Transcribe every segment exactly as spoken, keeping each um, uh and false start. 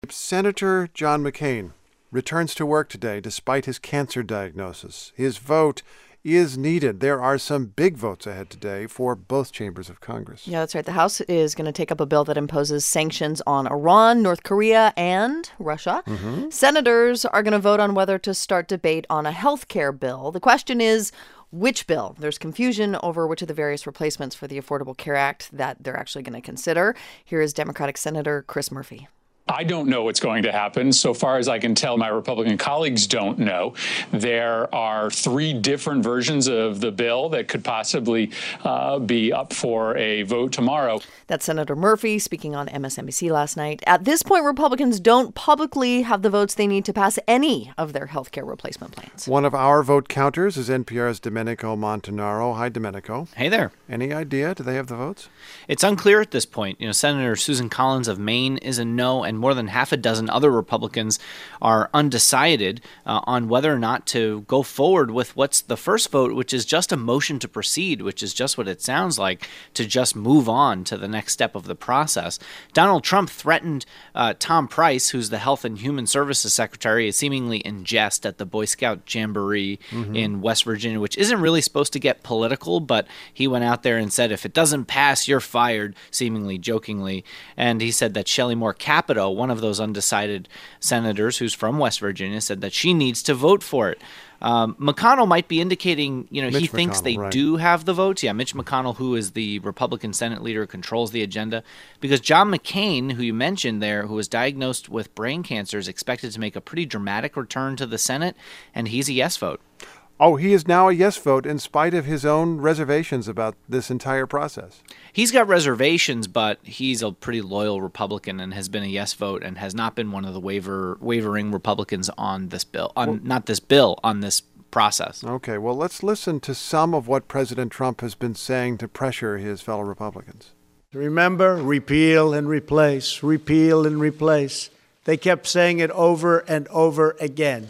Senator John McCain returns to work today despite his cancer diagnosis. His vote is needed. There are some big votes ahead today for both chambers of Congress. Yeah, that's right. The House is going to take up a bill that imposes sanctions on Iran, North Korea, and Russia. Mm-hmm. Senators are going to vote on whether to start debate on a health care bill. The question is, which bill? There's confusion over which of the various replacements for the Affordable Care Act that they're actually going to consider. Here is Democratic Senator Chris Murphy. I don't know what's going to happen. So far as I can tell, my Republican colleagues don't know. There are three different versions of the bill that could possibly uh, be up for a vote tomorrow. That's Senator Murphy speaking on M S N B C last night. At this point, Republicans don't publicly have the votes they need to pass any of their health care replacement plans. One of our vote counters is N P R's Domenico Montanaro. Hi, Domenico. Hey there. Any idea? Do they have the votes? It's unclear at this point. You know, Senator Susan Collins of Maine is a no, and more than half a dozen other Republicans are undecided uh, on whether or not to go forward with what's the first vote, which is just a motion to proceed, which is just what it sounds like, to just move on to the next step of the process. Donald Trump threatened uh, Tom Price, who's the Health and Human Services Secretary, seemingly in jest at the Boy Scout Jamboree mm-hmm. in West Virginia, which isn't really supposed to get political, but he went out there and said, if it doesn't pass, you're fired, seemingly jokingly. And he said that Shelley Moore Capito, one of those undecided senators who's from West Virginia, said that she needs to vote for it. Um, McConnell might be indicating, you know, Mitch he thinks McConnell, they right. do have the votes. Yeah, Mitch McConnell, who is the Republican Senate leader, controls the agenda. Because John McCain, who you mentioned there, who was diagnosed with brain cancer, is expected to make a pretty dramatic return to the Senate, and he's a yes vote. Oh, he is now a yes vote in spite of his own reservations about this entire process. He's got reservations, but he's a pretty loyal Republican and has been a yes vote and has not been one of the waver, wavering Republicans on this bill, on well, not this bill, on this process. Okay, well, let's listen to some of what President Trump has been saying to pressure his fellow Republicans. Remember, repeal and replace, repeal and replace. They kept saying it over and over again.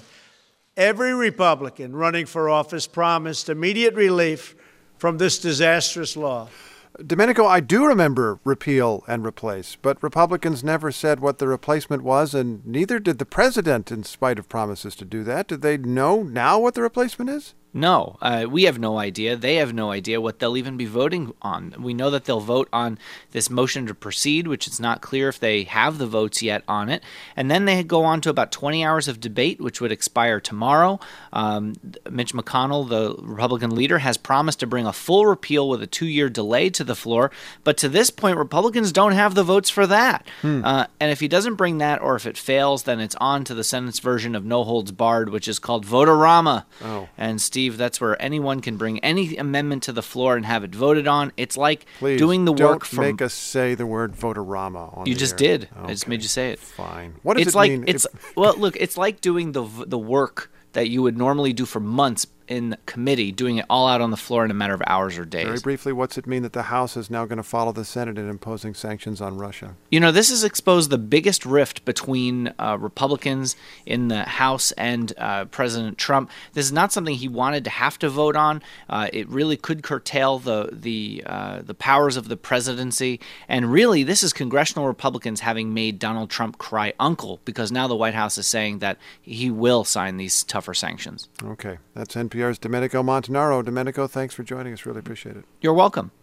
Every Republican running for office promised immediate relief from this disastrous law. Domenico, I do remember repeal and replace, but Republicans never said what the replacement was, and neither did the president, in spite of promises to do that. Do they know now what the replacement is? No, uh, we have no idea. They have no idea what they'll even be voting on. We know that they'll vote on this motion to proceed, which it's not clear if they have the votes yet on it. And then they go on to about twenty hours of debate, which would expire tomorrow. Um, Mitch McConnell, the Republican leader, has promised to bring a full repeal with a two-year delay to the floor. But to this point, Republicans don't have the votes for that. Hmm. Uh, and if he doesn't bring that, or if it fails, then it's on to the Senate's version of no holds barred, which is called Vote-A-Rama. Oh. And Steve, that's where anyone can bring any amendment to the floor and have it voted on. It's like Please doing the work from... don't make us say the word Vote-A-Rama on You the just air. did. Okay. I just made you say it. Fine. What does it's it like, mean? It's if... Well, look, it's like doing the the work that you would normally do for months in committee, doing it all out on the floor in a matter of hours or days. Very briefly, what's it mean that the House is now going to follow the Senate in imposing sanctions on Russia? You know, this has exposed the biggest rift between uh, Republicans in the House and uh, President Trump. This is not something he wanted to have to vote on. Uh, it really could curtail the the uh, the powers of the presidency. And really, this is congressional Republicans having made Donald Trump cry uncle, because now the White House is saying that he will sign these tougher sanctions. Okay, that's N P R's Domenico Montanaro. Domenico, thanks for joining us. Really appreciate it. You're welcome.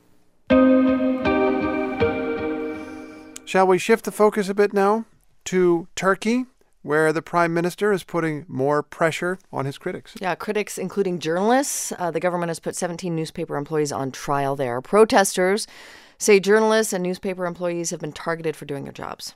Shall we shift the focus a bit now to Turkey, where the prime minister is putting more pressure on his critics? Yeah, critics, including journalists. Uh, the government has put seventeen newspaper employees on trial there. Protesters say journalists and newspaper employees have been targeted for doing their jobs.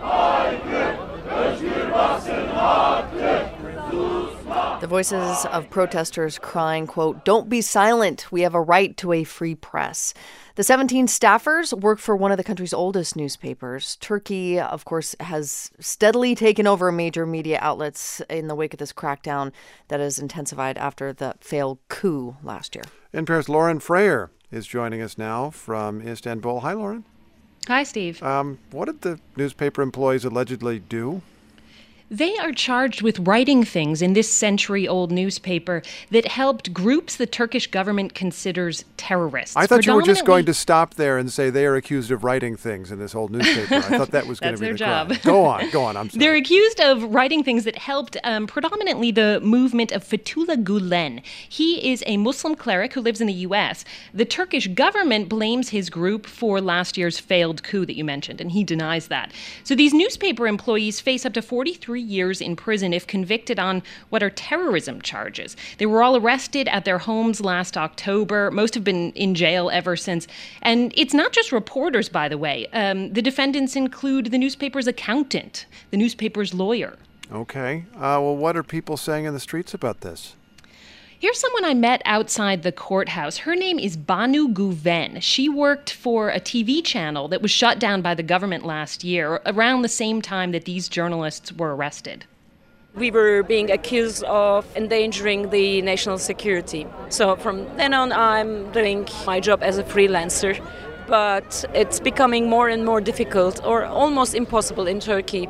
The voices of protesters crying, quote, "Don't be silent. We have a right to a free press." The seventeen staffers work for one of the country's oldest newspapers. Turkey, of course, has steadily taken over major media outlets in the wake of this crackdown that has intensified after the failed coup last year. N P R's Lauren Frayer is joining us now from Istanbul. Hi, Lauren. Hi, Steve. Um, what did the newspaper employees allegedly do? They are charged with writing things in this century-old newspaper that helped groups the Turkish government considers terrorists. I thought you were just going to stop there and say they are accused of writing things in this old newspaper. I thought that was going to be the job. crime. Go on, go on, I'm sorry. They're accused of writing things that helped um, predominantly the movement of Fethullah Gulen. He is a Muslim cleric who lives in the U S. The Turkish government blames his group for last year's failed coup that you mentioned, and he denies that. So these newspaper employees face up to forty-three years in prison if convicted on what are terrorism charges. They were all arrested at their homes last October. Most have been in jail ever since. And it's not just reporters, by the way. Um, the defendants include the newspaper's accountant, the newspaper's lawyer. Okay. Uh, well, what are people saying in the streets about this? Here's someone I met outside the courthouse. Her name is Banu Guven. She worked for a T V channel that was shut down by the government last year, around the same time that these journalists were arrested. We were being accused of endangering the national security. So from then on, I'm doing my job as a freelancer. But it's becoming more and more difficult, or almost impossible, in Turkey.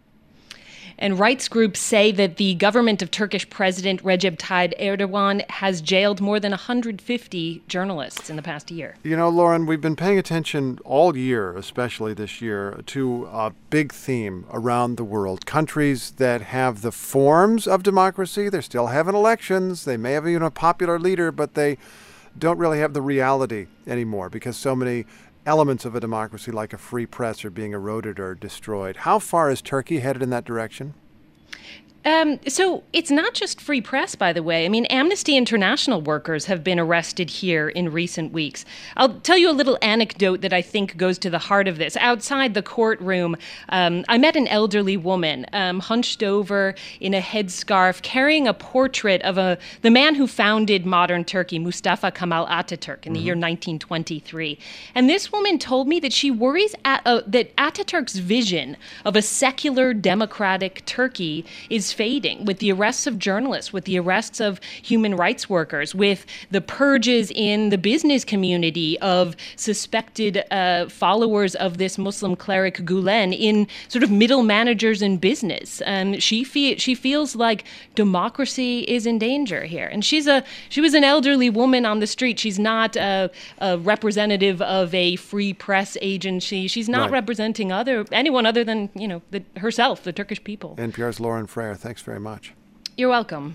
And rights groups say that the government of Turkish President Recep Tayyip Erdogan has jailed more than one hundred fifty journalists in the past year. You know, Lauren, we've been paying attention all year, especially this year, to a big theme around the world. Countries that have the forms of democracy, they're still having elections, they may have even a popular leader, but they don't really have the reality anymore because so many elements of a democracy like a free press are being eroded or destroyed. How far is Turkey headed in that direction? Um, so it's not just free press, by the way. I mean, Amnesty International workers have been arrested here in recent weeks. I'll tell you a little anecdote that I think goes to the heart of this. Outside the courtroom, um, I met an elderly woman um, hunched over in a headscarf, carrying a portrait of a the man who founded modern Turkey, Mustafa Kemal Ataturk, in the mm-hmm. year nineteen twenty-three. And this woman told me that she worries at, uh, that Ataturk's vision of a secular, democratic Turkey is fading with the arrests of journalists, with the arrests of human rights workers, with the purges in the business community of suspected uh, followers of this Muslim cleric Gulen in sort of middle managers in business. Um, she fe- she feels like democracy is in danger here. And she's a she was an elderly woman on the street. She's not a, a representative of a free press agency. She's not right. representing other anyone other than, you know, the, herself, the Turkish people. N P R's Lauren Frayer. Thanks very much. You're welcome.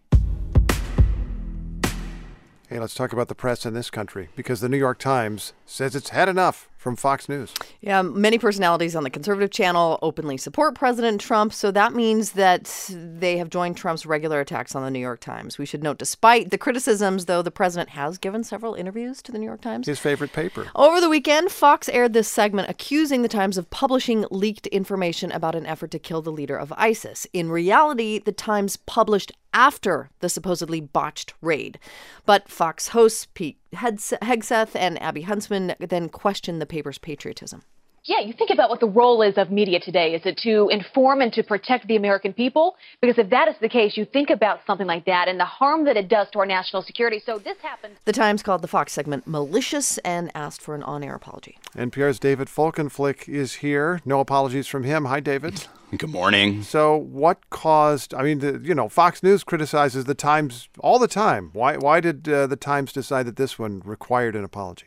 Hey, let's talk about the press in this country, because the New York Times says it's had enough from Fox News. Yeah, many personalities on the conservative channel openly support President Trump, so that means that they have joined Trump's regular attacks on the New York Times. We should note, despite the criticisms, though, the president has given several interviews to the New York Times. His favorite paper. Over the weekend, Fox aired this segment accusing the Times of publishing leaked information about an effort to kill the leader of ISIS. In reality, the Times published after the supposedly botched raid. But Fox hosts Pete Hegseth and Abby Huntsman then questioned the paper's patriotism. Yeah, you think about what the role is of media today. Is it to inform and to protect the American people? Because if that is the case, you think about something like that and the harm that it does to our national security. So this happened. The Times called the Fox segment malicious and asked for an on-air apology. N P R's David Folkenflik is here. No apologies from him. Hi, David. Good morning. So what caused, I mean, the, you know, Fox News criticizes the Times all the time. Why, why did uh, the Times decide that this one required an apology?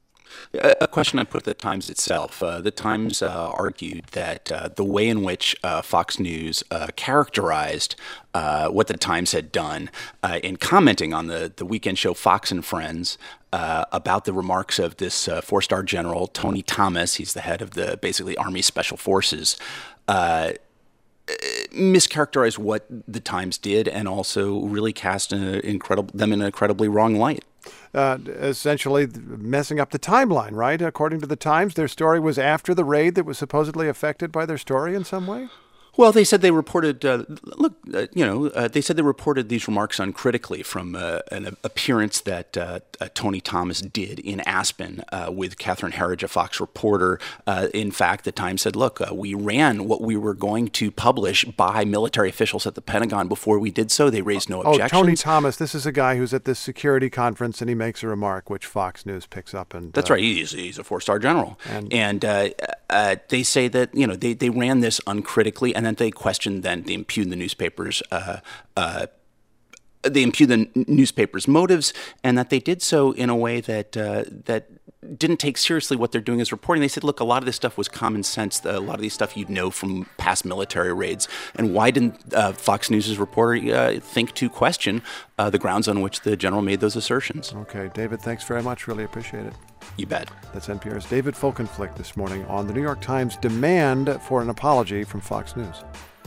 A question I put to the Times itself. Uh, the Times uh, argued that uh, the way in which uh, Fox News uh, characterized uh, what the Times had done uh, in commenting on the, the weekend show Fox and Friends uh, about the remarks of this uh, four-star general, Tony Thomas, he's the head of the basically Army Special Forces, uh, mischaracterized what the Times did and also really cast an incredible, them in an incredibly wrong light. Uh, essentially messing up the timeline, right? According to the Times, their story was after the raid that was supposedly affected by their story in some way? Well, they said they reported, uh, look, uh, you know, uh, they said they reported these remarks uncritically from uh, an appearance that uh, uh, Tony Thomas did in Aspen uh, with Catherine Herridge, a Fox reporter. Uh, in fact, the Times said, look, uh, we ran what we were going to publish by military officials at the Pentagon. Before we did so, they raised no oh, objections. Oh, Tony Thomas, this is a guy who's at this security conference and he makes a remark which Fox News picks up. And That's uh, right. He's, he's a four-star general. And, and uh, uh, they say that, you know, they, they ran this uncritically and that they questioned then, they impugned the newspapers, uh, uh, they impugned the n- newspapers' motives, and that they did so in a way that uh, that didn't take seriously what they're doing as reporting. They said, look, a lot of this stuff was common sense. A lot of these stuff you'd know from past military raids. And why didn't uh, Fox News' reporter uh, think to question uh, the grounds on which the general made those assertions? Okay, David, thanks very much. Really appreciate it. You bet. That's N P R's David Folkenflik this morning on the New York Times demand for an apology from Fox News.